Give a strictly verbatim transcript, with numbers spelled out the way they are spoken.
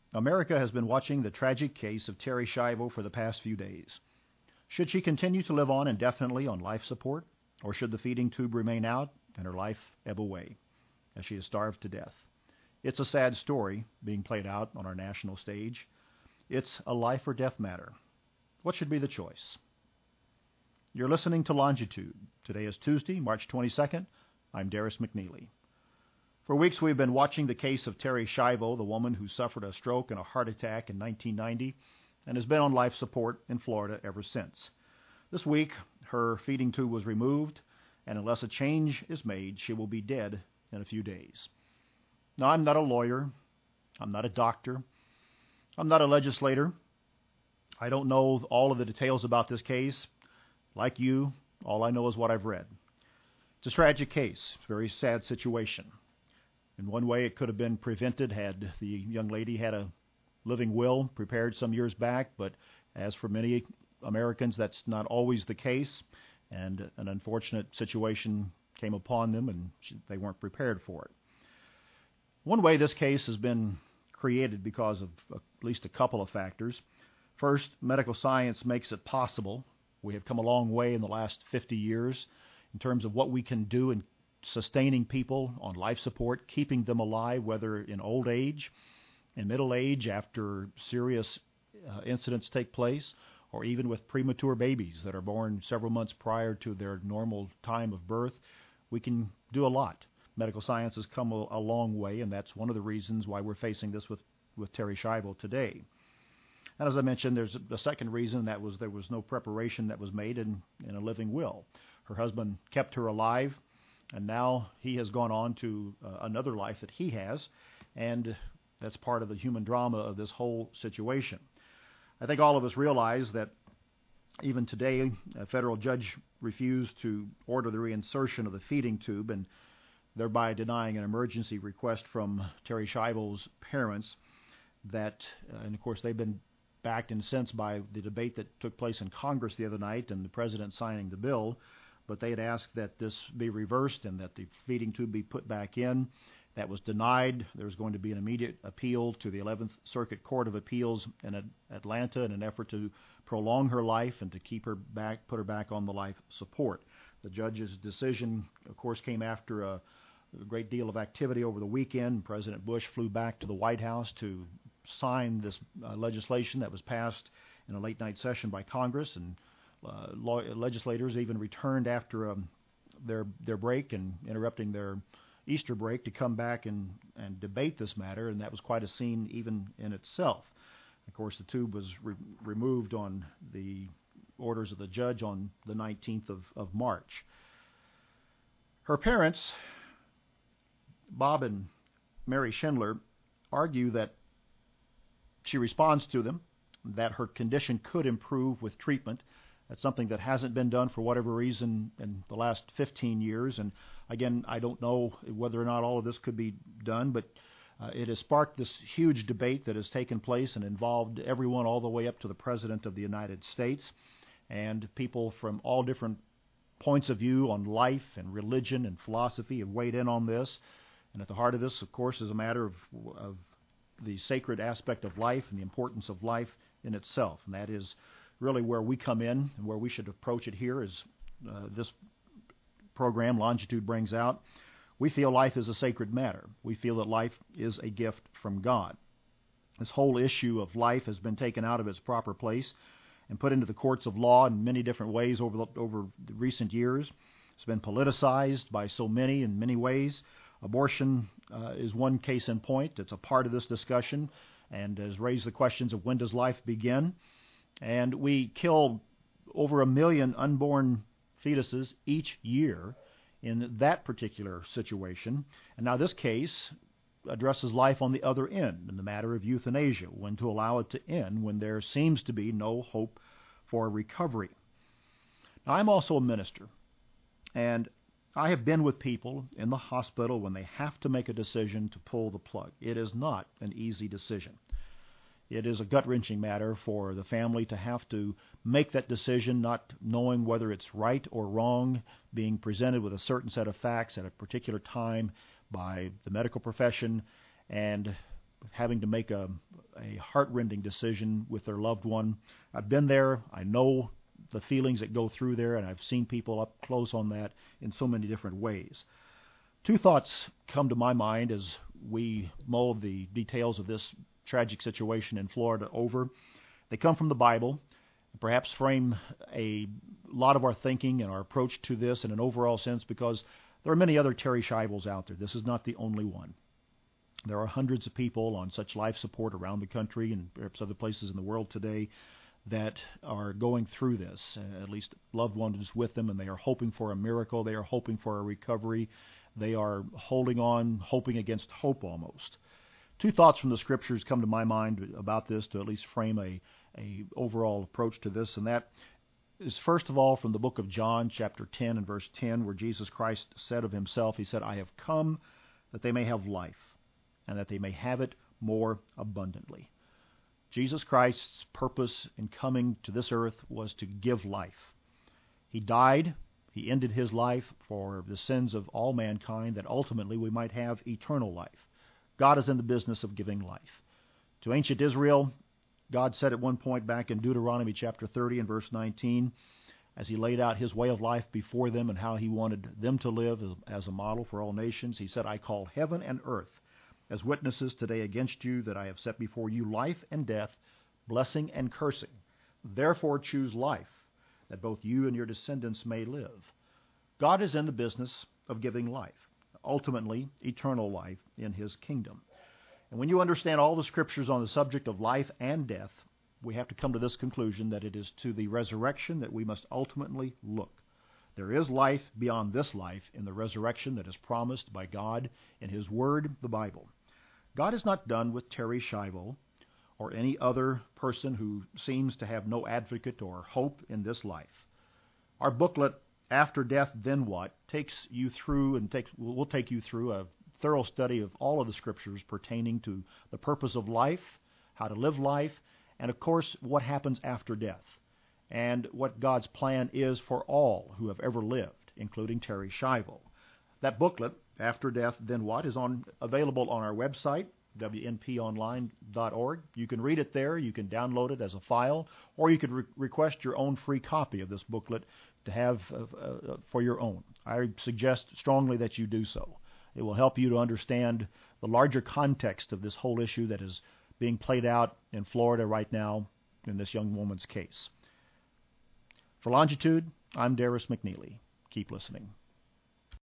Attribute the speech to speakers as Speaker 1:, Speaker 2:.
Speaker 1: America has been watching the tragic case of Terri Schiavo for the past few days. Should she continue to live on indefinitely on life support, or should the feeding tube remain out and her life ebb away as she is starved to death? It's a sad story being played out on our national stage. It's a life or death matter. What should be the choice? You're listening to Longitude. Today is Tuesday, March twenty-second. I'm Darius McNeely. For weeks we've been watching the case of Terri Schiavo, the woman who suffered a stroke and a heart attack in nineteen ninety and has been on life support in Florida ever since. This week, her feeding tube was removed, and unless a change is made, she will be dead in a few days. Now, I'm not a lawyer. I'm not a doctor. I'm not a legislator. I don't know all of the details about this case. Like you, all I know is what I've read. It's a tragic case, a very sad situation. In one way, it could have been prevented had the young lady had a living will prepared some years back, but as for many Americans, that's not always the case, and an unfortunate situation came upon them, and they weren't prepared for it. One way this case has been created because of at least a couple of factors. First, medical science makes it possible. We have come a long way in the last fifty years in terms of what we can do in sustaining people on life support, keeping them alive, whether in old age, in middle age, after serious uh, incidents take place, or even with premature babies that are born several months prior to their normal time of birth. We can do a lot. Medical science has come a, a long way, and that's one of the reasons why we're facing this with, with Terri Schiavo today. And as I mentioned, there's a, a second reason, that was there was no preparation that was made in, in a living will. Her husband kept her alive, and now he has gone on to uh, another life that he has, and that's part of the human drama of this whole situation. I think all of us realize that even today, a federal judge refused to order the reinsertion of the feeding tube, and thereby denying an emergency request from Terri Schiavo's parents. That, uh, and of course, they've been backed in a sense by the debate that took place in Congress the other night and the president signing the bill. But they had asked that this be reversed and that the feeding tube be put back in. That was denied. There's going to be an immediate appeal to the eleventh Circuit Court of Appeals in Atlanta in an effort to prolong her life and to keep her back, put her back on the life support. The judge's decision, of course, came after a, a great deal of activity over the weekend. President Bush flew back to the White House to sign this uh, legislation that was passed in a late night session by Congress, and uh, law, legislators even returned after um, their their break and interrupting their Easter break to come back and, and debate this matter, and that was quite a scene even in itself. Of course, the tube was re- removed on the orders of the judge on the nineteenth of, of March. Her parents, Bob and Mary Schindler, argue that she responds to them, that her condition could improve with treatment. That's something that hasn't been done for whatever reason in the last fifteen years. And again, I don't know whether or not all of this could be done, but uh, it has sparked this huge debate that has taken place and involved everyone all the way up to the President of the United States, and people from all different points of view on life and religion and philosophy have weighed in on this. And at the heart of this, of course, is a matter of, of the sacred aspect of life and the importance of life in itself. And that is really where we come in and where we should approach it here, is uh, this program, Longitude, brings out. We feel life is a sacred matter. We feel that life is a gift from God. This whole issue of life has been taken out of its proper place and put into the courts of law in many different ways over the, over the recent years. It's been politicized by so many in many ways. Abortion uh, is one case in point. It's a part of this discussion and has raised the questions of when does life begin. And we kill over a million unborn fetuses each year in that particular situation. And now this case addresses life on the other end in the matter of euthanasia, when to allow it to end when there seems to be no hope for recovery. Now, I'm also a minister, and I have been with people in the hospital when they have to make a decision to pull the plug. It is not an easy decision. It is a gut-wrenching matter for the family to have to make that decision, not knowing whether it's right or wrong, being presented with a certain set of facts at a particular time by the medical profession, and having to make a, a heartrending decision with their loved one. I've been there. I know the feelings that go through there, and I've seen people up close on that in so many different ways. Two thoughts come to my mind as we mull the details of this tragic situation in Florida over. They come from the Bible, perhaps frame a lot of our thinking and our approach to this in an overall sense, because there are many other Terri Schivels out there. This is not the only one. There are hundreds of people on such life support around the country and perhaps other places in the world today that are going through this, uh, at least loved ones with them, and they are hoping for a miracle. They are hoping for a recovery. They are holding on, hoping against hope almost. Two thoughts from the Scriptures come to my mind about this to at least frame a, a overall approach to this, and that is first of all from the book of John, chapter ten and verse ten, where Jesus Christ said of himself, he said, "I have come that they may have life, and that they may have it more abundantly." Jesus Christ's purpose in coming to this earth was to give life. He died, he ended his life for the sins of all mankind, that ultimately we might have eternal life. God is in the business of giving life. To ancient Israel, God said at one point back in Deuteronomy chapter thirty and verse nineteen, as he laid out his way of life before them and how he wanted them to live as a model for all nations, he said, "I call heaven and earth as witnesses today against you, that I have set before you life and death, blessing and cursing. Therefore choose life, that both you and your descendants may live." God is in the business of giving life, ultimately eternal life in his kingdom. And when you understand all the Scriptures on the subject of life and death, we have to come to this conclusion, that it is to the resurrection that we must ultimately look. There is life beyond this life in the resurrection that is promised by God in his Word, the Bible. God is not done with Terri Schiavo or any other person who seems to have no advocate or hope in this life. Our booklet, After Death, Then What, takes you through and takes, will take you through a thorough study of all of the Scriptures pertaining to the purpose of life, how to live life, and of course what happens after death, and what God's plan is for all who have ever lived, including Terri Schiavo. That booklet, After Death, Then What, is on available on our website, W N P online dot org. You can read it there, you can download it as a file, or you could re- request your own free copy of this booklet to have uh, uh, for your own. I suggest strongly that you do so. It will help you to understand the larger context of this whole issue that is being played out in Florida right now in this young woman's case. For Longitude, I'm Darris McNeely. Keep listening.